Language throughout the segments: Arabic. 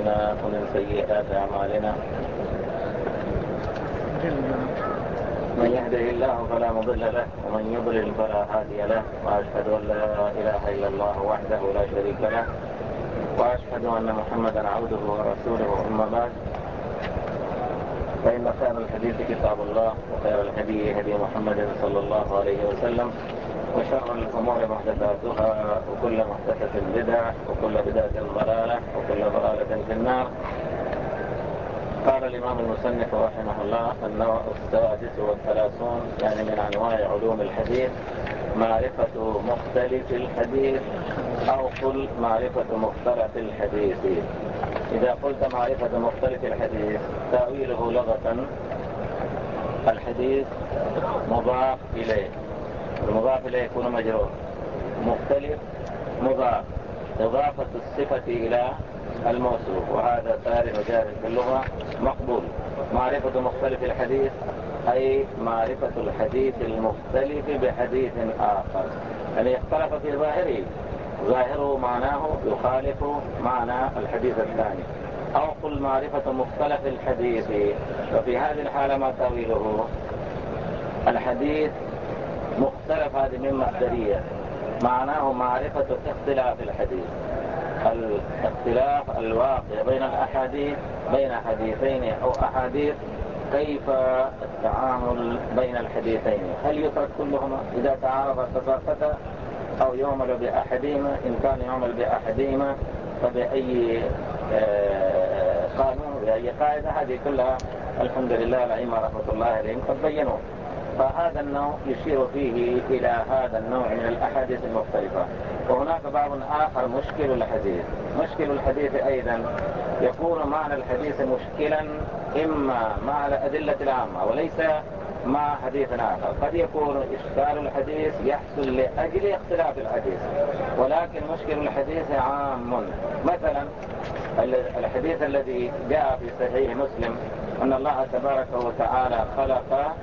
أنفسنا ومن سيئات أعمالنا. من يهده الله فلا مضل له ومن يضلل فلا هادي له، وأشهد أن لا إله إلا الله وحده لا شريك له، وأشهد أن محمدا عبده ورسوله. أما بعد، فإن خير الحديث كتاب الله، وخير الهدي هدي محمد صلى الله عليه وسلم، وشر الأمور محدثاتها، وكل محدثة بدعة، وكل بدعة ضلالة، وكل ضلالة في النار. قال الإمام المصنف رحمه الله: النوع 36 يعني من أنواع علوم الحديث معرفة مختلف الحديث، أو قل معرفة مختلف الحديث. إذا قلت معرفة مختلف الحديث، تأويله لغة: الحديث مضاف إليه، المضاف إليه يكون مجرور. مختلف مضاف، إضافة الصفة إلى الموصوف، وهذا سار وجار في اللغة مقبول. معرفة مختلف الحديث أي معرفة الحديث المختلف بحديث آخر، يعني اختلف في ظاهره، ظاهره معناه يخالف معنى الحديث الثاني. أو قل معرفة مختلف الحديث، وفي هذه الحالة ما تأويله؟ الحديث مختلف، هذه من مصدرية، معناه معرفة اختلاف الحديث، الاختلاف الواقع بين الأحاديث، بين حديثين أو أحاديث، كيف التعامل بين الحديثين، هل يترك كلهما إذا تعارض تساقطا، أو يعمل بأحدهما؟ إن كان يعمل بأحدهما فبأي قانون، بأي قاعدة؟ هذه كلها الحمد لله الأئمة رحمة الله عليهم قد بينوا. فهذا النوع يشير فيه إلى هذا النوع من الأحاديث المختلفة. وهناك باب آخر: مشكل الحديث. مشكل الحديث أيضا يكون معنى الحديث مشكلا إما مع الأدلة العامة وليس مع حديث آخر. قد يكون إشكال الحديث يحصل لأجل اختلاف الحديث، ولكن مشكل الحديث عام. مثلا الحديث الذي جاء في صحيح مسلم أن الله تبارك وتعالى خلق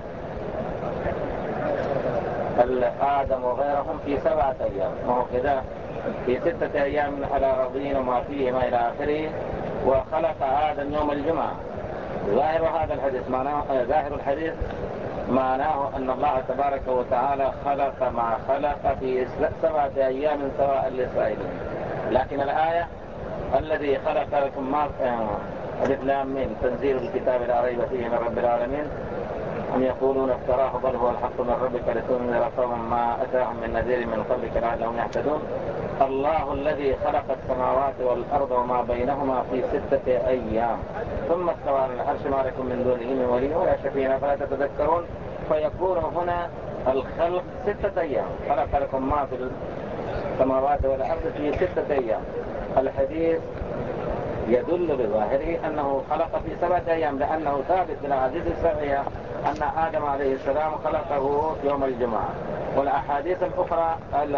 آدم وغيرهم في 7 أيام، وهو كذا في 6 أيام على رضين وما فيهما إلى آخره، وخلق آدم يوم الجمعة. ظاهر هذا الحديث معناه، ظاهر الحديث معناه أن الله تبارك وتعالى خلق ما خلق في 7 أيام سواء للسائلين. لكن الآية: الذي خلق لكم ما ألف لام ميم تنزيل الكتاب لا ريب فيه من رب العالمين، أم يقولون افتراه بل هو الحق من ربك لتنذر قوما ما أتاهم من نذير من قبلك لعلهم يهتدون. الله الذي خلق السماوات والأرض وما بينهما في 6 أيام ثم استوى على العرش ما لكم من دونه من ولي ولا شفيع فلا تتذكرون. فيكون هنا الخلق 6 أيام، خلق لكم ما في السماوات والأرض في 6 أيام. الحديث يدل بظاهره أنه خلق في 7 أيام، لأنه ثابت من الأحاديث الصحيحة أن آدم عليه السلام خلقه يوم الجمعة. والأحاديث الأخرى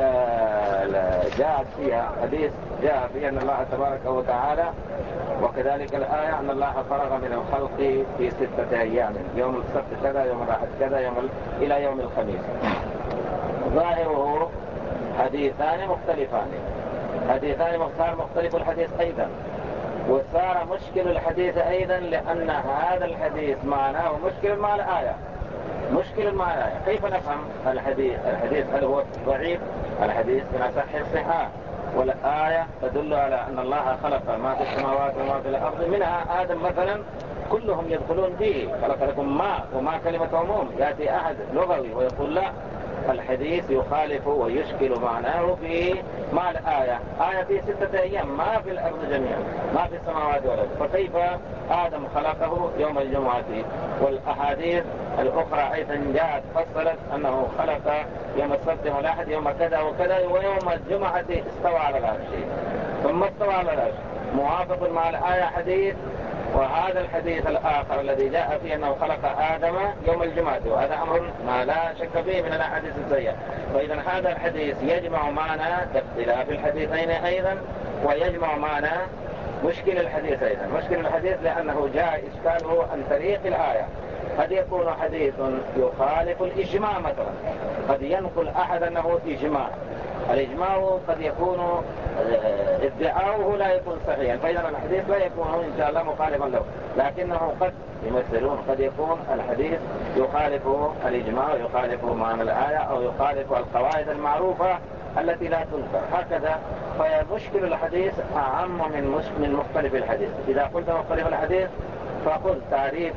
جاءت فيها حديث جاء فيها أن الله تبارك وتعالى، وكذلك الآية أن الله فرغ من الخلق في 6 أيام، يوم السبت كذا، يوم الأحد كذا، إلى يوم الخميس. ظاهره حديثان مختلفان، حديثان مختلف الحديث أيضا. وصار مشكل الحديث أيضا لأن هذا الحديث معناه مشكل مع الآية، مشكل مع الآية. كيف نفهم الحديث هل هو ضعيف؟ الحديث من أصح الصحاح، والآية تدل على أن الله خلق ما في السماوات وما في الأرض، منها آدم مثلا كلهم يدخلون فيه، خلق لكم ما، وما كلمة عموم. يأتي أحد لغوي ويقول لا، الحديث يخالف ويشكل معناه في مع الآية. آية في 6 أيام، ما في الأرض جميعا، ما في السماوات والأرض، فكيف آدم خلقه يوم الجمعة؟ والأحاديث الأخرى أيضا جاءت فصلت أنه خلق يوم السبت والأحد يوم كذا وكذا، ويوم الجمعة استوى على العرش ثم استوى على العرش، موافق مع الآية حديث. وهذا الحديث الآخر الذي جاء فيه أنه خلق آدم يوم الجمعة، وهذا أمر ما لا شك فيه من الأحاديث الصحيحة. فإذا هذا الحديث يجمع معنى اختلاف الحديثين أيضا، ويجمع معنى مشكل الحديث أيضا. مشكل الحديث لأنه جاء إشكاله عن طريق الآية. قد يكون حديث يخالف الإجماع، مثلا قد ينقل أحد أنه إجماع. الإجماع قد يكون ادعاؤه لا يكون صحيحا، فإذا الحديث لا يكون إن شاء الله مخالفا له، لكنه قد يمثلون، قد يكون الحديث يخالف الإجماع، يخالف معنى الآية، أو يخالف القواعد المعروفة التي لا تنكر هكذا. فمشكل الحديث أعم من مختلف الحديث. إذا قلت مختلف الحديث فقل تعريف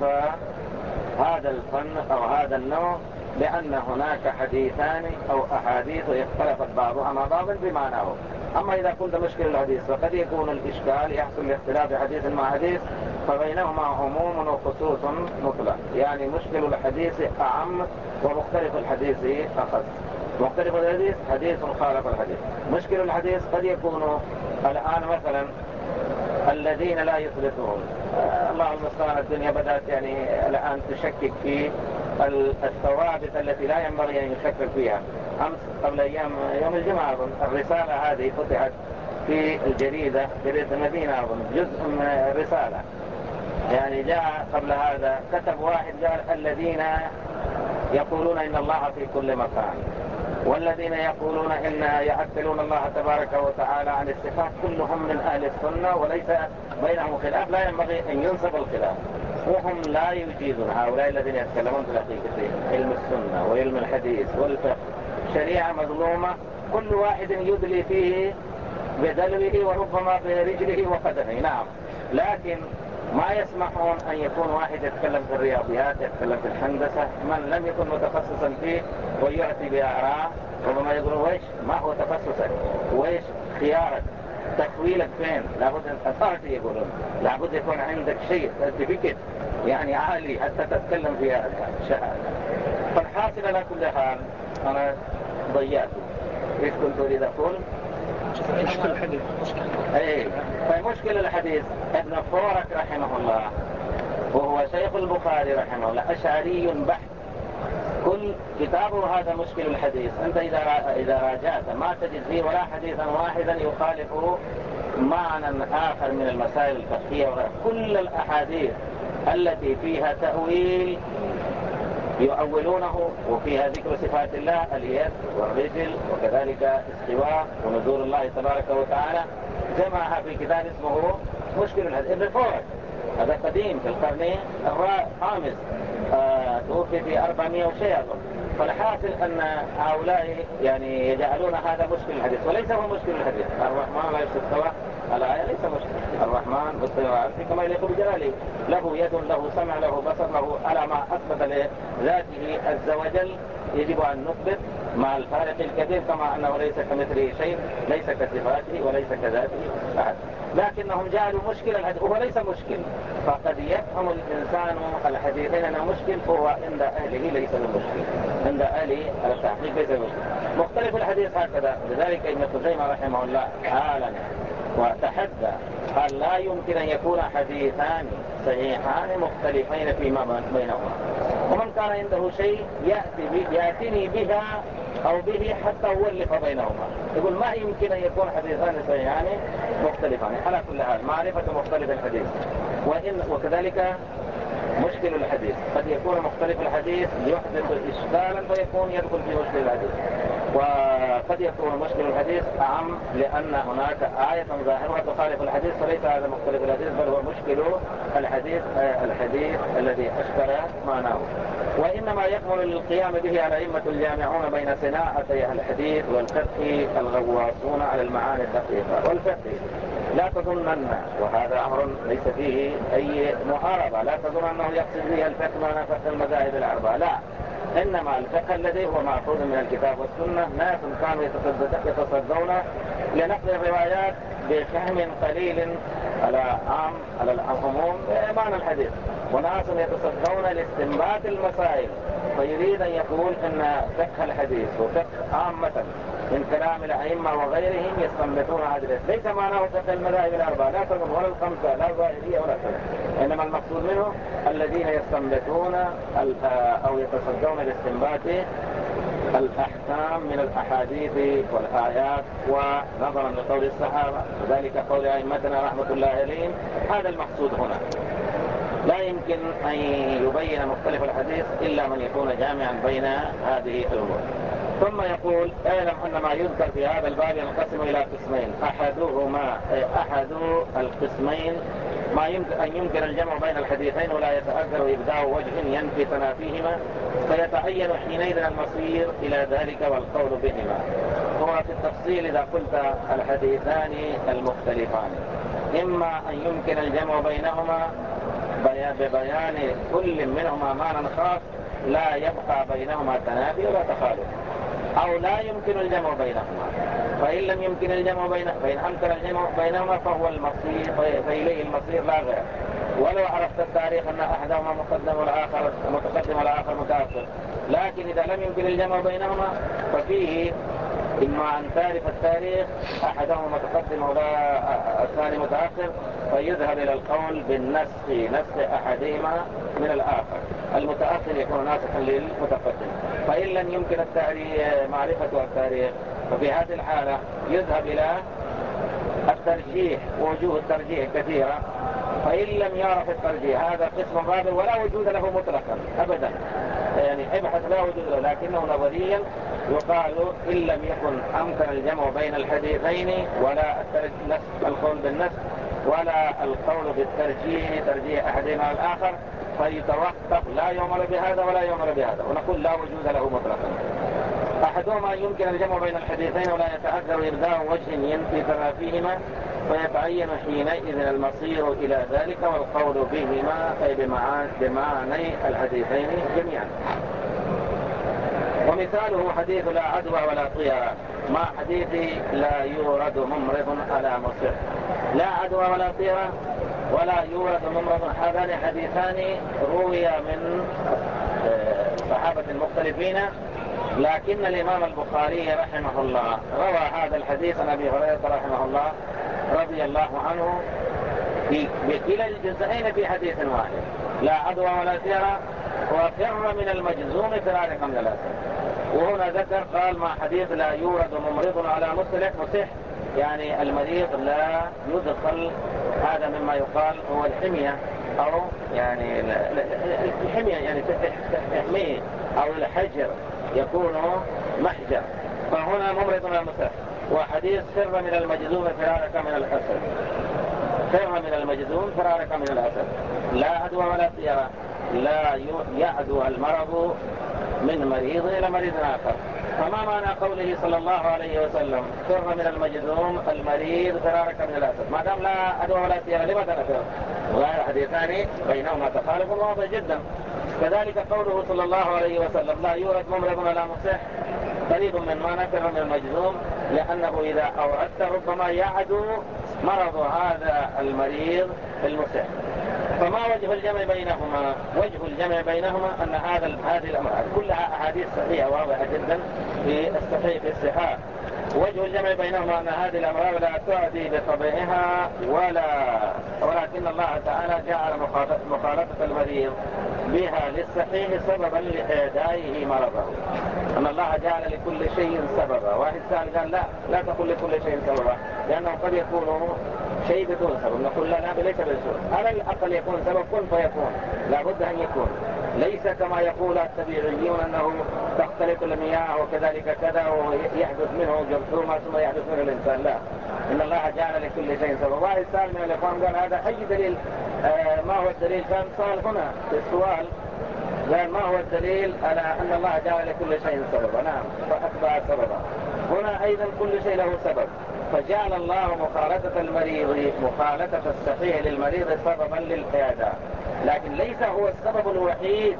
هذا الفن أو هذا النوع بأن هناك حديثان أو أحاديث اختلفت بعضها مع بعض بمعناه. أما إذا قلت مشكل الحديث فقد يكون الإشكال يحصل الاختلاف حديث مع حديث، فبينهما عموم وخصوص مطلق، يعني مشكل الحديث أعم ومختلف الحديث أخص. مختلف الحديث حديث خالف الحديث. مشكل الحديث قد يكون الآن مثلا الذين لا يثبتون، الله المستعان، الدنيا بدأت يعني الآن تشكك في الثوابت التي لا ينبغي أن يشكك فيها. أمس قبل أيام يوم الجمعة أظن الرسالة هذه فتحت في جريدة المدينة أظن، جزء من الرسالة، يعني جاء قبل هذا كتب واحد قال الذين يقولون إن الله في كل مكان، والذين يقولون إن يعتلون الله تبارك وتعالى عن الصفات كلهم من أهل السنة وليس بينهم خلاف، لا ينبغي أن ينسب الخلاف، وهم لا يجيزون. هؤلاء الذين يتكلمون في الحقيقة علم السنة وعلم الحديث والفقه شريعة مظلومة، كل واحد يدلي فيه بدلوه وربما برجله وقدمه، نعم، لكن ما يسمحون أن يكون واحد يتكلم في الرياضيات، يتكلم في الهندسة، من لم يكن متخصصا فيه ويأتي بآراء، ربما يقولون ويش ما هو تخصصك، ويش خيارك، تكويلك فين، لابد أن أثارتي، يقولون لابد يكون عندك شيء سيرتيفيكت يعني عالي حتى تتكلم في هذا الشهادة. فالحاصل على كل حال أنا ضيعت إيش كنت أريد أقول؟ مشكل الحديث. ايه، فمشكل الحديث ابن فورك رحمه الله وهو شيخ البخاري رحمه الله أشعري بحت، كل كتابه هذا مشكل الحديث. أنت إذا راجعت ما تجد فيه ولا حديثا واحدا يخالفه معنى آخر من المسائل الفقهية، كل الأحاديث التي فيها تأويل يؤولونه، وفيها ذكر صفات الله، اليد والرجل وكذلك استواء ونزول الله تبارك وتعالى، جمعها في كتاب اسمه مشكل الحديث. ابن فورك هذا قديم في القرن الخامس، توفي في 400 وشيء. فالحاصل أن هؤلاء يعني يجعلون هذا مشكل الحديث، وليس هو مشكل الحديث. الرحمن لا يستوى الآية ليس مشكل، الرحمن مستوى على العرش كما يليق بجلاله، له يد، له سمع، له بصر، له على ما أثبت لذاته عز وجل يجب أن نثبت مع الفارق الكبير، كما أنه ليس كمثله شيء، ليس كصفاته وليس كذاته أحد. لكنهم جعلوا مشكل الحديث وهو ليس مشكل، فقد يفهم الإنسان الحديثين أنه مشكل، فهو عند أهله ليس بمشكل، عند أهله على التحقيق ليس بمشكل. مختلف الحديث هكذا. لذلك ابن خزيمة رحمه الله أعلن وتحدى قال لا يمكن أن يكون حديثان صحيحان مختلفين فيما بينهما، ومن كان عنده شيء يأتني بها أو به حتى أولف بينهما. يقول ما يمكن أن يكون حديثان صحيحان مختلفان. على كل حال معرفة مختلف الحديث، وكذلك مشكل الحديث قد يكون مختلف الحديث يحدث إشكالا فيكون يدخل في مشكل الحديث، وقد يكون مشكل الحديث أعم لأن هناك آية ظاهرة تخالف الحديث، فليس هذا مختلف الحديث بل هو مشكل الحديث، الحديث الذي أشكل معناه. وإنما يكمل القيام به على أئمة الجامعون بين صناعتي الحديث والفقه الغواصون على المعاني الدقيقة. والفقه لا تظنن، وهذا أمر ليس فيه أي معارضة، لا تظن أنه يقصد به الفقه معنى فقه المذاهب الأربعة، لا، إنما الفقه الذي هو مأخوذ من الكتاب والسنة. ناس كانوا يتصدون لنقل الروايات بفهم قليل على العموم معنى الحديث، وناس يتصدون لاستنباط المسائل، فيريد أن يقول أن فقه الحديث وفقه عامة من كلام الأئمة وغيرهم يستنبطون هذا، ليس معناه فقه المذاهب الأربعة، لا تظن ولا الخمسة، لا ظاهرية ولا كذا، إنما المقصود منه الذين يستنبطون أو يتصدون لاستنباط الأحكام من الأحاديث والآيات، ونظرا لقول الصحابة وذلك قول أئمتنا رحمة الله عليهم. هذا المقصود هنا. لا يمكن أن يبين مختلف الحديث إلا من يكون جامعا بين هذه الأمور. ثم يقول اعلم أن ما يذكر في هذا الباب ينقسم إلى قسمين. أحد القسمين ما يمكن الجمع بين الحديثين ولا يتأثر إبداء وجه ينفي تنافيهما، فيتعين حينئذ المصير إلى ذلك والقول بهما. هو في التفصيل إذا قلت الحديثان المختلفان إما أن يمكن الجمع بينهما ببيان كل منهما معنى خاص لا يبقى بينهما تنافي ولا تخالف، أو لا يمكن الجمع بينهما. فإن لم يمكن الجمع فإن أمكن الجمع بينهما فهو المصير، فإليه المصير لا غير. ولو عرفت التاريخ أن أحدهما مقدم والآخر متقدم والآخر متأخر، لكن إذا لم يمكن الجمع بينهما ففيه إما أن تعرف التاريخ أحدهما متقدم ولا الثاني متأخر، فيذهب إلى القول بالنسخ، نسخ أحدهما من الآخر، المتأخر يكون ناسخا للمتقدم. فإن لم يمكن معرفة التاريخ ففي هذه الحالة يذهب إلى الترجيح، ووجوه الترجيح كثيرة. فإن لم يعرف الترجيح هذا قسم رابع ولا وجود له مطلقا أبدا، يعني ابحث لا وجود له، لكنه نظريا يقال إن لم يكن أمكن الجمع بين الحديثين ولا القول بالنسخ ولا القول بالترجيح، ترجيح أحدهما الآخر، فيتوقف لا يعمل بهذا ولا يعمل بهذا، ونقول لا وجود له مطلقا. أحدهما يمكن الجمع بين الحديثين ولا يتأثر إبداء وجه ينفي تنافيهما، فيتعين حينئذ المصير إلى ذلك والقول بهما، أي بمعنى الحديثين جميعا. ومثاله حديث لا عدوى ولا طيرة مع حديث لا يورد ممرض على مصح. لا عدوى ولا طيرة ولا يورد ممرض، هذان حديثان روي من صحابة مختلفين، لكن الإمام البخاري رحمه الله روى هذا الحديث عن أبي هريرة رحمه الله رضي الله عنه بكلا الجزئين في حديث واحد، لا عدوى ولا طيرة وفر من المجزوم فرارك من الأسد. وهنا ذكر قال مع حديث لا يورد ممرض على مصح، يعني المريض لا يدخل، هذا مما يقال هو الحمية، أو يعني الحمية يعني تحميه، أو الحجر يكون محجر، فهنا ممرض على مصح. وحديث فر من المجزوم فرارك من الأسد، فر من المجزوم فرارك من الأسد. لا عدوى ولا طيرة، لا يعدو المرض من مريض إلى مريض آخر. فما معنى قوله صلى الله عليه وسلم فر من المجذوم المريض فرارك من الأسد؟ ما دام لا عدوى ولا طيرة لماذا نفر؟ وغير حديثان بينهما تخالف واضح جدا. كذلك قوله صلى الله عليه وسلم لا يورد ممرض على مصح، قريب من ما نفر من المجذوم، لأنه إذا أوردت ربما يعدو مرض هذا المريض المصح. فما وجه الجمع بينهما؟ وجه الجمع بينهما أن هذه الأمراض كلها أحاديث صحيحة واضحة جدا في الصحيح في الصحاح. وجه الجمع بينهما أن هذه الأمراض لا تعدي بطبعها ولكن الله تعالى جعل مخالطة المريض بها للصحيح سببا لإعدائه مرضه. أن الله جعل لكل شيء سببا. واحد سأل قال لا تقل لكل شيء سببا، لأنه قد يكون شيء بدون سبب. نقول لا ليس بالسبب، على الأقل يكون سبب، كن فيكون، لابد أن يكون، ليس كما يقول التبعيون أنه تختلط المياه وكذلك كذا ويحدث منه جرثومة ثم يحدث منه الإنسان. لا، إن الله جعل لكل شيء سبب. واحد سأل من الإخوان قال هذا أي دليل؟ ما هو الدليل؟ كان سؤال هنا في السؤال قال ما هو الدليل على أن الله جعل لكل شيء سببا؟ نعم، فأتبع سببا. هنا أيضا كل شيء له سبب، فجعل الله مخالطة الصحيح للمريض سببا للإعداء، لكن ليس هو السبب الوحيد.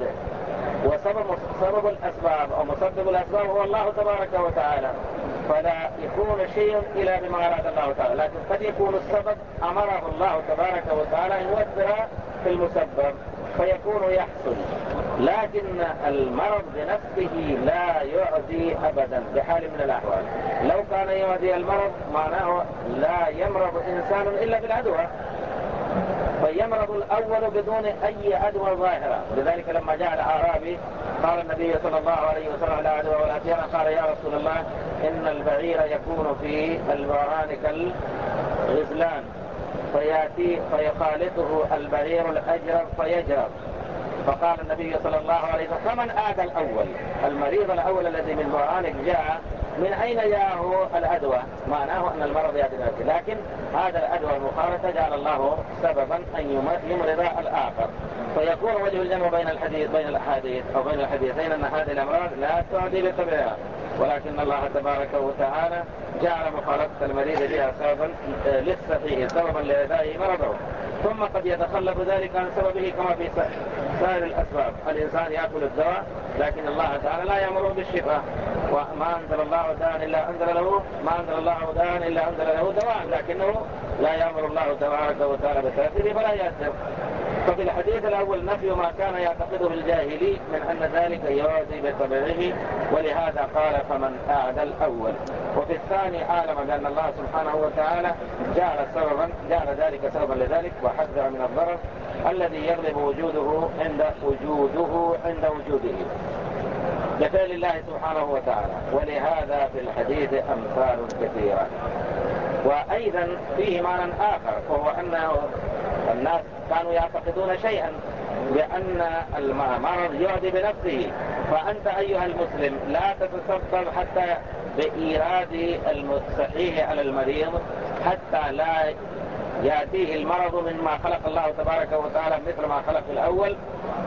وسبب الأسباب أو مسبب الأسباب هو الله تبارك وتعالى، فلا يكون شيء إلا بما أراد الله تعالى. لكن قد يكون السبب أمره الله تبارك وتعالى أن يؤثر في المسبب فيكون يحصل، لكن المرض بنفسه لا يعدي أبدا بحال من الأحوال. لو كان يعدي المرض معناه لا يمرض إنسان إلا بالعدوى، فيمرض الأول بدون أي عدوى ظاهرة. لذلك لما جاء الأعرابي قال النبي صلى الله عليه وسلم لا عدوى ولا طيرة، قال يا رسول الله إن البعير يكون في البران كالغزلان فيخالطه البعير الأجرب فيجرب، فقال النبي صلى الله عليه وسلم فمن آذى الأول؟ المريض الأول الذي من برهانك جاء، من أين جاءه الأدوى؟ معناه أن المرض يأتي بنفسه، لكن هذا الأدوى المخالطة جعل الله سببا أن يمرض الآخر، فيكون وجه الجمع بين الأحاديث أو بين الحديثين أن هذه الأمراض لا تعدي بطبعها، ولكن الله تبارك وتعالى جعل مخالطة المريض بها سببا للصحيح، سببا لإرضاء مرضه. ثم قد يتخلف ذلك عن سببه كما في سائر الأسباب. الإنسان يأكل الدواء، لكن الله تعالى لا يأمره بالشفاء، وما أنزل الله داء إلا أنزل له، ما أنزل الله داء إلا أنزل له دواء، لكنه لا يأمر الله تبارك وتعالى بتأثيره فلا يأثر. ففي الحديث الأول نفي ما كان يعتقده الجاهلي من أن ذلك يعدي بطبعه، ولهذا قال فمن أعدى الأول. وفي الثاني عالم بأن الله سبحانه وتعالى جعل ذلك سببا لذلك، وحذر من الضرر الذي يغلب وجوده عند وجوده لفعل الله سبحانه وتعالى. ولهذا في الحديث أمثال كثيرة. وأيضا فيه معنى آخر، وهو أن الناس كانوا يعتقدون شيئا بأن المرض يعدي بنفسه، فأنت أيها المسلم لا تتسبب حتى بإيراد الصحيح على المريض حتى لا يأتيه المرض مما خلق الله تبارك وتعالى مثل ما خلق الأول،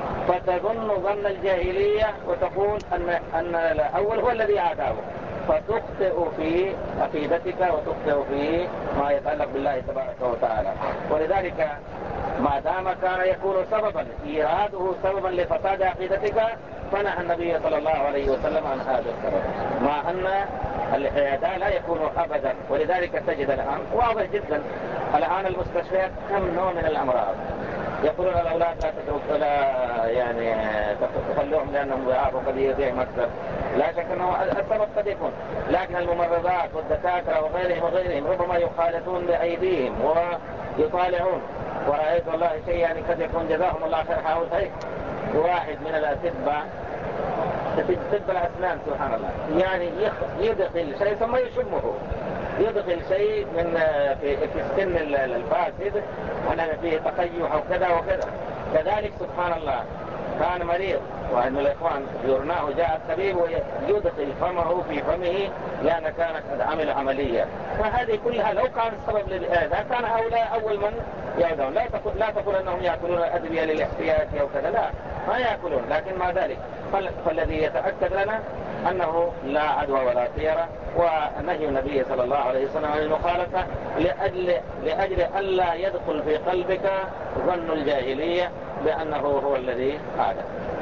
فتظن ظن الجاهلية وتقول أن الأول هو الذي عاداه، فتخطئ في عقيدتك وتخطئ في ما يتعلق بالله تبارك وتعالى. ولذلك ما دام كان يكون سببا إيراده سببا لفساد عقيدتك، فنهى النبي صلى الله عليه وسلم عن هذا السبب، مع أن العيادة لا يكون أبدا. ولذلك تجد الآن واضح جدا، الآن المستشفيات كم نوع من الأمراض، يقولون الأولاد لا تترك يعني تخلوهم لأنهم ضعاف وقد يضيع مكسب، لا شك أنه السبب قد يكون، لكن الممرضات والدكاترة وغيرهم ربما يخالطون بأيديهم ويطالعون. ورأيت والله شيء يعني قد يكون جزاهم الله خير، حاول هيك واحد من الأطباء في طب الأسنان سبحان الله يعني يدخل شيء ثم يشمه، يدخل شيء من في السن الفاسد أنا فيه تقيح وكذا وكذا. كذلك سبحان الله كان مريض واحد من الإخوان زرناه، جاء الطبيب ويدخل فمه في فمه لأن كان قد عمل عملية. فهذه كلها لو كان السبب لهذا كان هؤلاء أول من يعودون. لا تقول أنهم يأكلون الأدوية للاحتياج أو كذا، لا ما يأكلون، لكن ما ذلك فالذي يتأكد لنا أنه لا عدوى ولا طيرة، ونهي النبي صلى الله عليه وسلم عن المخالفة لأجل ألا يدخل في قلبك ظن الجاهلية بأنه هو الذي عاد.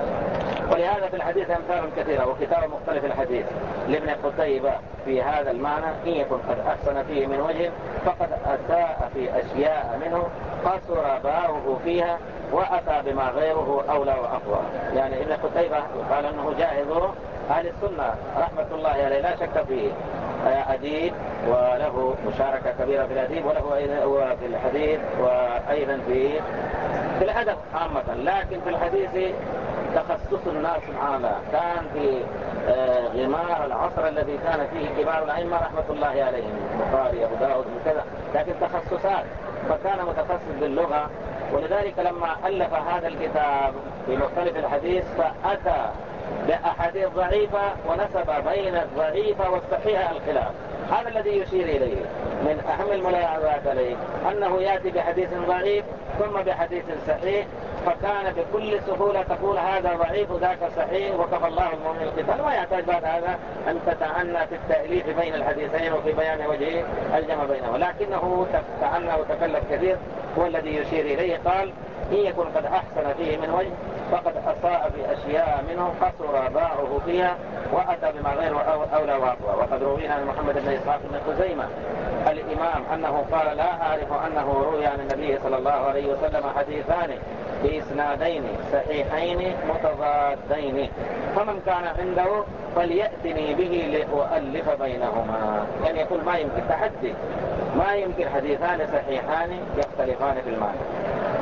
ولهذا في الحديث أمثال كثيرة وكتاب مختلف الحديث لابن قتيبة في هذا المعنى، إن يكن قد أحسن فيه من وجه فقد أساء في أشياء منه قصر باعه فيها وأتى بما غيره أولى وأقوى. يعني ابن قتيبة قال أنه جاهز أهل السنة رحمة الله عليه لا شك فيه، أديب وله مشاركة كبيرة في الأديب وله أيضا في الحديث وأيضا في الأدب عامة، لكن في الحديث تخصص الناس سبحان الله كان في غمار العصر الذي كان فيه كبار الأئمة رحمة الله عليهم، البخاري أبو داود وكذا، لكن تخصصات، فكان متخصص باللغة. ولذلك لما ألف هذا الكتاب في مختلف الحديث فأتى بأحاديث ضعيفة ونسب بين الضعيفة والصحيحة الخلاف. هذا الذي يشير إليه من أهم الملاحظات عليه أنه يأتي بحديث ضعيف ثم بحديث صحيح، فكان بكل سهولة تقول هذا ضعيف وذاك صحيح وكفى الله المؤمن القتال، ما يحتاج بعد هذا أن تتعنى في التأليف بين الحديثين وفي بيان وجه الجمع بينهما، لكنه تعنى وتكلف كثير. هو الذي يشير إليه قال إن يكن قد أحسن فيه من وجه فقد أساء في أشياء منه قصر باعه فيها وأتى بما غير أولى وأقوى. وقد روينا عن محمد بن إسحاق بن خزيمة الإمام أنه قال لا أعرف أنه روي عن النبي صلى الله عليه وسلم حديثان بإسنادين صحيحين متضادين، فمن كان عنده فليأتني به لأؤلف بينهما. يعني يقول ما يمكن تحدي، ما يمكن حديثان صحيحان يختلفان في المعنى.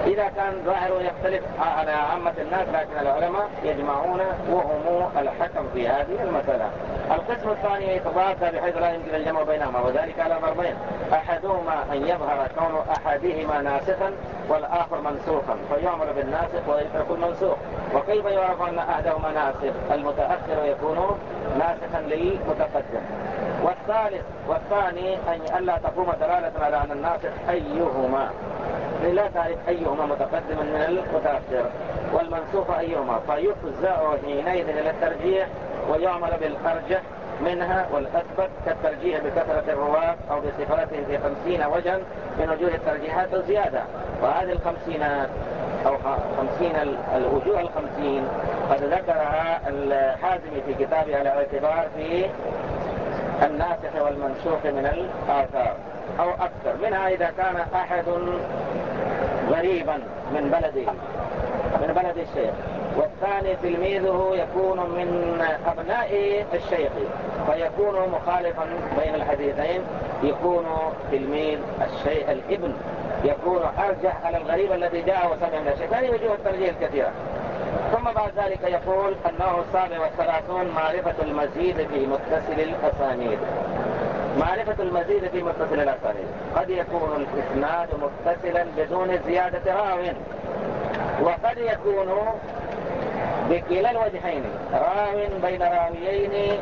إذا كان ظاهره يختلف على عامة الناس، لكن العلماء يجمعون وهم الحكم في هذه المسألة. القسم الثاني يتضاد بحيث لا يمكن الجمع بينهما، وذلك على ضربين: أحدهما أن يظهر كون أحدهما ناسخا والآخر منسوخا فيعمل بالناسخ ويترك المنسوخ. وكيف يعرف أن أحدهما ناسخ؟ المتأخر يكون ناسخا للمتقدم. والثاني أن ألا تقوم دلالة على أن الناسخ أيهما، لا تعرف أيهما متقدما من المتأخر، والمنسوخ أيهما، فيفزع حينئذ إلى الترجيح ويعمل بالأرجح منها والأثبت، كالترجيح بكثرة الرواة أو بصفاتهم في 50 وجها من وجوه الترجيحات وزيادة. وهذه 50 أو 50 الوجوه 50 قد ذكرها الحازمي في كتابه الاعتبار في الناسخ والمنسوخ من الآثار أو أكثر منها. إذا كان أحد غريبا من بلد الشيخ، والثاني تلميذه يكون من أبناء الشيخ، فيكون مخالفا بين الحديثين، يكون تلميذ الشيخ الابن يكون أرجح على الغريب الذي جاء وسمع من الشيخ. هذه وجوه الترجيح الكثيرة. ثم بعد ذلك يقول: النوع 37 معرفة المزيد في متصل الأسانيد. معرفة المزيد في متصل الأسانيد: قد يكون الإسناد متصلا بدون زيادة راو، وقد يكون بكلا الوجهين، راو بين راويين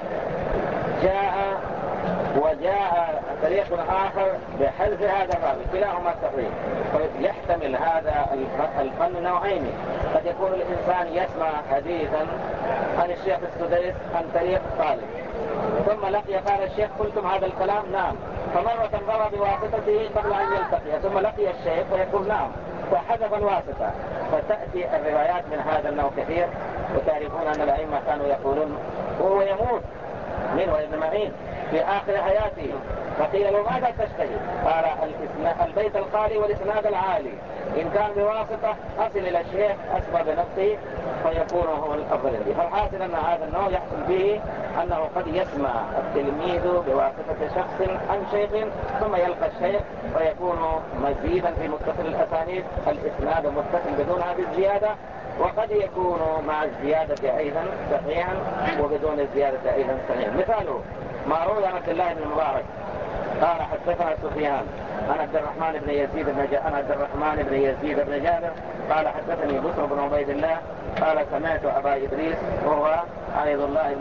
وجاء طريق آخر بحذف هذا الراوي، كلاهما صحيح. فيحتمل هذا الفن نوعين: قد يكون الإنسان يسمع حديثا عن الشيخ السديس عن طريق طالب، ثم لقي قال الشيخ: قلتم هذا الكلام؟ نعم. فمرة روى بواسطته قبل أن يلتقي، ثم لقي الشيخ ويقول نعم، فحذف الواسطة. فتأتي الروايات من هذا النوع كثير. وتعرفون أن الأئمة كانوا يقولون وهو يموت منه ابن معين في آخر حياته، فقيل له: ماذا تشتهي؟ قال: البيت القالي والإسناد العالي، إن كان بواسطة أصل إلى الشيخ أسبى بنفسه فيكون هو الأفضل لي. فالحاصل أن هذا النوع يحصل به أنه قد يسمع التلميذ بواسطة شخص عن شيخ ثم يلقى الشيخ ويكون مزيدا في متصل الأسانيد، الإسناد متصل بدون هذه الزيادة. وقد يكون مع الزيادة أيضا صحيحا وبدون الزيادة أيضا صحيحا. مثاله ما روي عن عبد الله بن المبارك قال: حدثنا سفيان عن عبد الرحمن بن يزيد بن جابر قال: حدثني بشر بن عبيد الله قال: سمعت أبا إدريس وهو عيد الله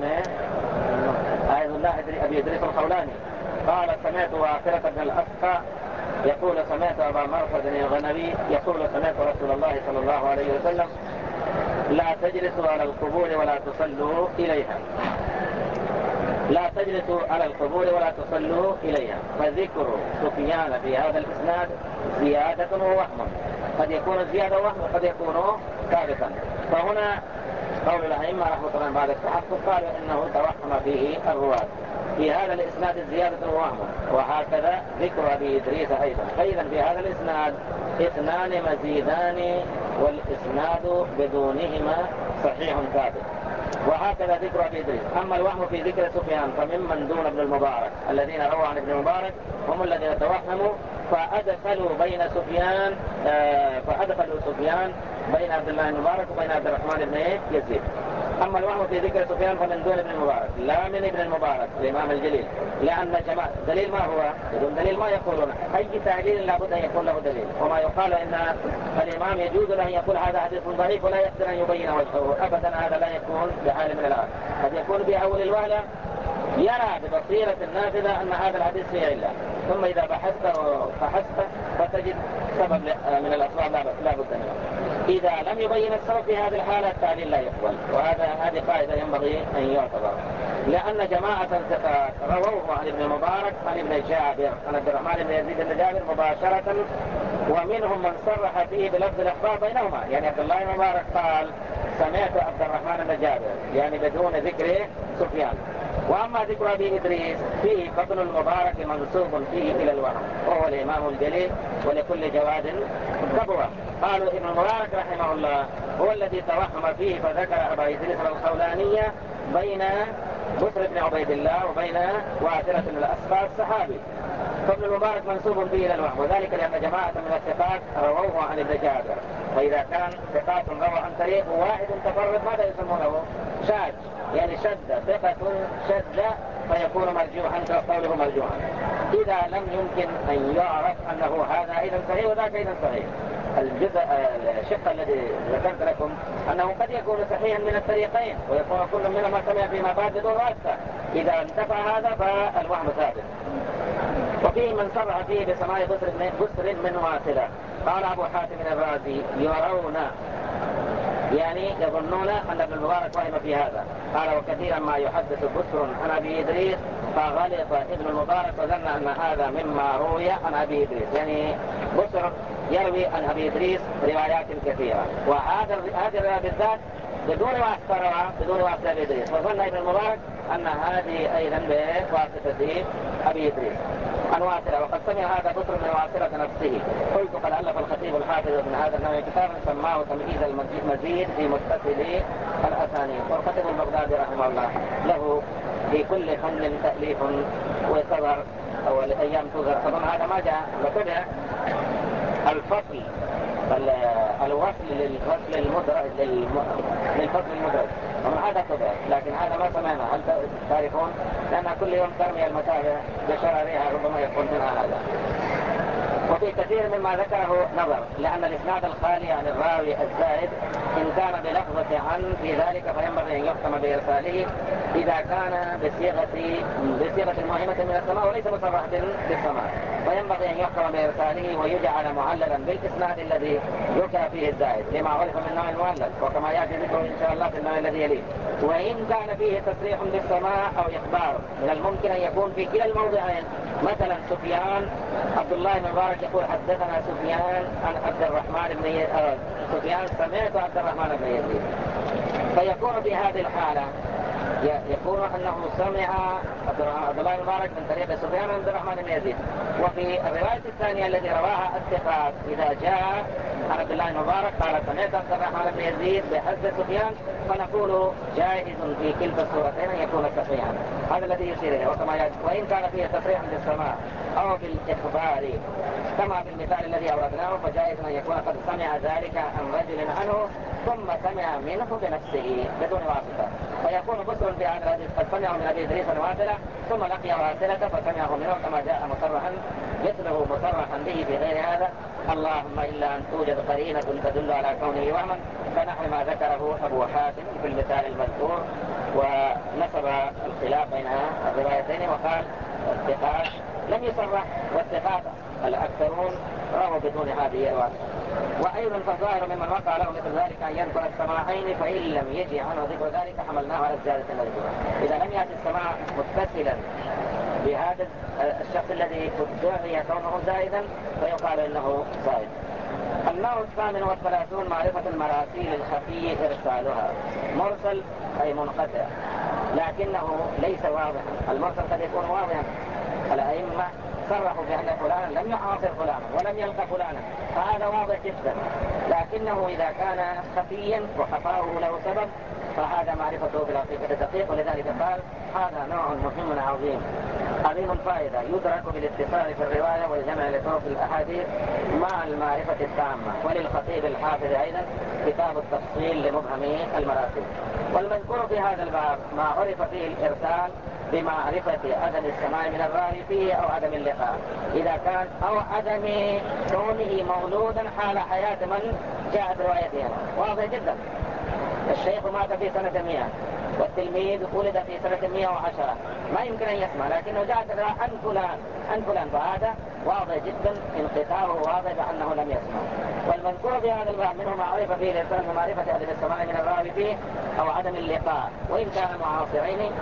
أبي إدريس الخولاني قال: سمعت واقرة بن الأسقى يقول: سمعت أبا مرثد الغنوي يقول: سمعت رسول الله صلى الله عليه وسلم: لا تجلسوا على القبور ولا تصلوا إليها. لا تجلسوا على القبور ولا تصلوا إليها. فذكر سفيان في هذا الإسناد زيادة ووهم، قد يكون الزيادة وهم وقد يكون ثابتا. فهنا قول الأئمة رحمة الله بعد التحقق قالوا إنه توهم فيه الرواة في هذا الإسناد زيادة ووهم. وهكذا ذكر أبي إدريس أيضا. فإذا في هذا الإسناد اثنان مزيدان والإسناد بدونهما صحيح ثابت. وهكذا ذكر أبي إدريس. أما الوهم في ذكر سفيان فممن دون ابن المبارك، الذين رووا عن ابن المبارك هم الذين توهموا فأدخلوا سفيان بين عبد الله المبارك وبين عبد الرحمن بن يزيد. أما الوهم في ذكر سفيان فمن دون ابن المبارك لا من ابن المبارك الإمام الجليل، لأن دليل ما هو؟ بدون دليل ما يقولون. أي تعليل لابد أن يكون له دليل. وما يقال إن الإمام يجوز له أن يقول هذا حديث ضعيف ولا يقدر أن يبين وجهه أبدا، هذا لا يكون بحال من الآن. قد يكون بأول الوهلة يرى ببصيرة النافذة أن هذا الحديث فيه علة، ثم إذا فحسبت فتجد سبب من الأسباب لا بد منه. إذا لم يبين السبب في هذه الحالة التعليل لا يقبل. هذه قاعدة ينبغي أن يعتبر، لأن جماعة ثقات رووه عن ابن المبارك عن ابن جابر عن عبد الرحمن بن يزيد بن جابر مباشرة، ومنهم من صرح فيه بلفظ الأخبار بينهما. يعني عبد الله بن المبارك قال: سمعت عبد الرحمن بن جابر، يعني بدون ذكر سفيان. وأما ذكر أبي إدريس فيه فضل المبارك منسوب فيه إلى الوهم، وهو الإمام الجليل ولكل جواد كبوة. قالوا ابن المبارك رحمه الله هو الذي توهم فيه فذكر أبا إدريس الخولانية بين بشر بن عبيد الله وبين واثرة الأسقى الصحابي. فابن المبارك منسوب به إلى الوهم، وذلك لأن جماعة من الثقات رووه عن ابن جابر، فإذا كان ثقات روى عن طريق واحد تفرد ماذا يسمونه؟ شاذ، يعني شد، ثقة شد فيكون مرجوحا كقوله مرجوحا. إذا لم يمكن أن يعرف أنه هذا أيضا صحيح وذاك أيضا صحيح. الشق الذي ذكرت لكم أنه قد يكون صحيحا من الطريقين ويكون كل منهما سمع فيما بعد بدون واسطة، إذا انتفع هذا فالوهم ثابت. وفيه من صرح فيه بسماع بسر من واصلة. قال أبو حاتم الرازي يرون، يعني يظنون أن ابن المبارك وهم في هذا. قال وكثيرا ما يحدث بسر عن أبي إدريس فغلط ابن المبارك وظن أن هذا مما روي عن أبي إدريس، يعني بسر يروي عن أبي إدريس روايات كثيرة، وهذه الرواية بالذات بدون واسطة أبي إدريس، وظن ابن المبارك أن هذه أيضا بواسطة أبي إدريس عن واصلة. وقد سمع هذا بسر من واصلة نفسه. قلت قد ألف الخطيب الحافظ من هذا النوع كتابا سماه تمهيد المزيد في متصل الأسانيد. والخطيب البغدادي رحمه الله له في كل فن تأليف وصدر أو الأيام تظهر، أظن هذا ما جاء وتبع الفصل الوصل للفصل المدرج ومن هذا تبع، لكن هذا ما سمعنا. هل تعرفون؟ لأن كل يوم ترمي المتابع بشراريها ربما يكون منها هذا. وفي كثير مما ذكره نظر، لأن الإسناد الخالي عن الراوي الزائد إن كان بلفظة عن في ذلك فينبغي أن يحكم بإرساله إذا كان بصيغة موهمة من السماء وليس مصرح بالسماء، فينبغي أن يحكم بإرساله ويجعل معللا بالإسناد الذي ذكر فيه الزائد لما عرف من نوع المعلل، وكما يأتي ذكره إن شاء الله في النوع الذي يليه. وإن كان فيه تصريح بالسماء أو إخبار من الممكن أن يكون في كلا الموضعين. مثلا سفيان، عبد الله بن مبارك يقول حدثنا سفيان عن عبد الرحمن بن يزيد، سفيان سمعت عبد الرحمن بن يزيد، فيكون في هذه الحالة يكون أنه سمع عبد الله بن مبارك من طريق سفيان عن عبد الرحمن بن يزيد. وفي الرواية الثانية التي رواها الثقات إذا جاء عن عبد الله بن مبارك قال سمعت عبد الرحمن بن يزيد بحدث سفيان، فنقول جائز في كلتا الصورتين أن يكون صحيحا. هذا الذي يشير إليه. وإن كان فيه تصريح بالسماع أو بالإخبار كما في المثال الذي أوردناه فجائز أن يكون قد سمع ذلك عن رجل عنه ثم سمع منه بنفسه بدون واسطة، فيكون بسر في هذا الحديث قد سمعه من أبي إدريس واصلة ثم لقي واصلة فسمعه منه كما جاء مصرحا مثله مصرحا به في غير هذا. اللهم إلا أن توجد قرينة تدل على كونه وهما فنحو ما ذكره أبو حاتم في المثال المذكور، ونسب الخلاف بين الروايتين وقال الثقات لم يصرح، والثقات الأكثرون رووا بدون هذه الواسطة. وأيضا فالظاهر ممن وقع له مثل ذلك أن يذكر السماعين، فإن لم يجي عنه ذكر ذلك حملناه على الزيادة المذكورة. إذا لم يأتي السماع متصلا بهذا الشخص الذي ادعي كونه زائدا فيقال إنه زائد. النوع 38 معرفة المراسيل الخفي إرسالها. مرسل أي منقطع لكنه ليس واضحا. المرسل قد يكون واضحا، الأئمة صرحوا بأن فلانا لم يعاصر فلانا ولم يلقى فلانا، فهذا واضح جدا، لكنه إذا كان خفيا وخفاؤه له سبب فهذا معرفته بالحقيقة دقيق. ولذلك قال هذا نوع مهم عظيم الفائدة يدرك بالاتصال في الرواية والجمع لطرق الأحاديث مع المعرفة التامة. وللخطيب الحافظ أيضا كتاب التفصيل لمبهم المراسيل. والمذكور في هذا الباب ما عرف فيه الإرسال بمعرفة عدم السماع من الراوي فيه أو عدم اللقاء إذا كان أو عدم كونه مولودا حال حياة من جاءت روايته. واضح جدا. الشيخ مات في سنة 100 والتلميذ ولد في سنة 110، ما يمكن أن يسمع، لكنه جاءت عن فلان فهذا واضح جدا انقطاعه واضح بأنه لم يسمع. والمذكور في هذا الباب منه ما عرف فيه الإرسال بمعرفة عدم السماع من الراوي فيه أو عدم اللقاء، وإن كان معاصرين.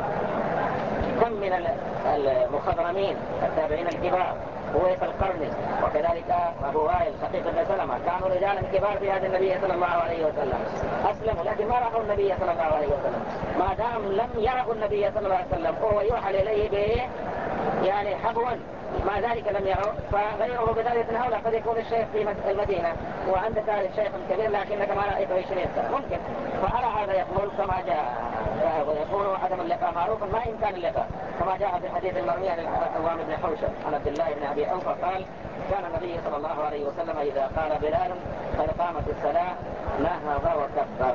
كم من المخضرمين التابعين الكبار وويس القرني وكذلك أبو وائل شقيق بن سلمة كانوا رجالا كبار في هذا النبي صلى الله عليه وسلم، أسلموا لكن ما رأوا النبي صلى الله عليه وسلم. ما دام لم يرأوا النبي صلى الله عليه وسلم وهو يوحى إليه به يعني حبوا مع ذلك لم يروا، فغيره بذلك هؤلاء قد يكون الشيخ في المدينة وأنت تعرف الشيخ الكبير لكنك ما رأيته 20 سنة ممكن، فأرى هذا يقول كما جاء ويقول عدم اللقاء معروف ما إمكان اللقاء كما جاء في الحديث المروي عن العوام بن حوشب عن عبد الله بن أبي أوفى قال كان النبي صلى الله عليه وسلم إذا قال بلال قد قامت الصلاة نهض وكبر.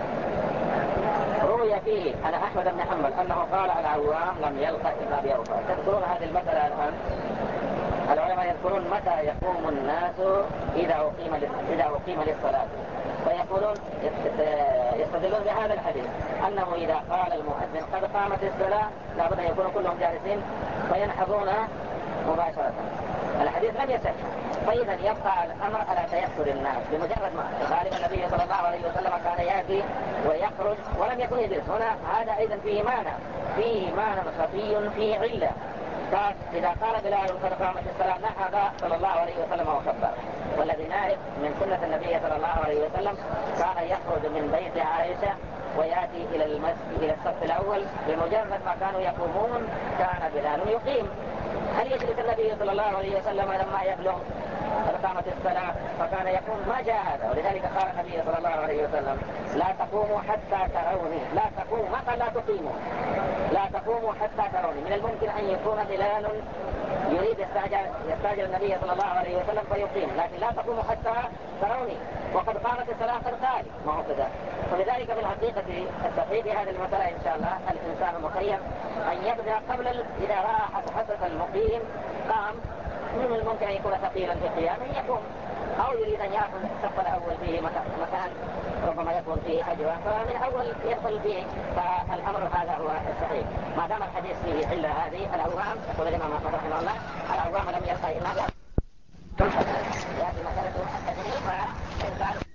روي فيه عن أحمد بن حنبل أنه قال العوام لم يلقى ابن أبي أوفى. تذكرون هذه المسألة الآن؟ العلماء يذكرون متى يقوم الناس إذا أقيم للصلاة، فيقولون يستدلون بهذا الحديث أنه إذا قال المؤذن قد قامت الصلاة لابد أن يكونوا كلهم جالسين فينحضون مباشرة. الحديث لم يصح، فإذا يبقى الأمر على تيسر الناس بمجرد ما غالب النبي صلى الله عليه وسلم كان يأتي ويخرج ولم يكن يجلس. هنا هذا أيضا فيه معنى خفي فيه علة. إذا قال بلال قد قامت الصلاة نهض صلى الله عليه وسلم وكبر، والذي نعرف من سنة النبي صلى الله عليه وسلم كان يخرج من بيت عائشة ويأتي إلى المسجد إلى الصف الأول، بمجرد ما كانوا يقومون كان بلال يقيم. هل يجلس النبي صلى الله عليه وسلم لما يبلغ قد قامت الصلاة فكان يقوم؟ ما جاء هذا، ولذلك قال النبي صلى الله عليه وسلم لا تقوموا حتى تروني. لا تقوموا، ما قال لا تقيموا، لا تقوموا حتى تروني. من الممكن أن يكون بلال يريد يستعجل النبي صلى الله عليه وسلم فيقيم، لكن لا تقوموا حتى تروني وقد قامت الصلاة قد قال ما هو كذا. فلذلك في الحقيقة الصحيح في هذه المسألة إن شاء الله الإنسان مخير أن يبدأ قبل إذا رأى حدث المقيم قام، من الممكن أن يكون ثقيلا في قيامه يقوم، أو يريد أن يأخذ الصف الأول فيه مكان ربما يكون فيه حجوة فمن أول يدخل فيه. فالأمر هذا هو الصحيح ما دام الحديث فيه إلا هذه العوام. يقول الإمام أحمد رحمه الله العوام لم يلقى إلا يأتي مسألة